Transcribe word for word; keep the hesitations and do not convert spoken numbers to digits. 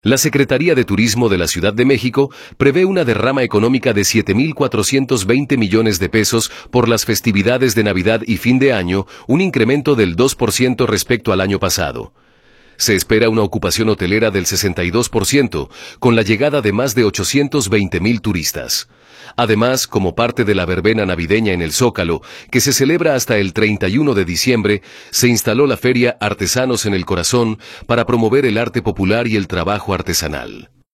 La Secretaría de Turismo de la Ciudad de México prevé una derrama económica de siete mil cuatrocientos veinte millones de pesos por las festividades de Navidad y fin de año, un incremento del dos por ciento respecto al año pasado. Se espera una ocupación hotelera del sesenta y dos por ciento, con la llegada de más de ochocientos veinte mil turistas. Además, como parte de la verbena navideña en el Zócalo, que se celebra hasta el treinta y uno de diciembre, se instaló la feria Artesanos en el Corazón para promover el arte popular y el trabajo artesanal.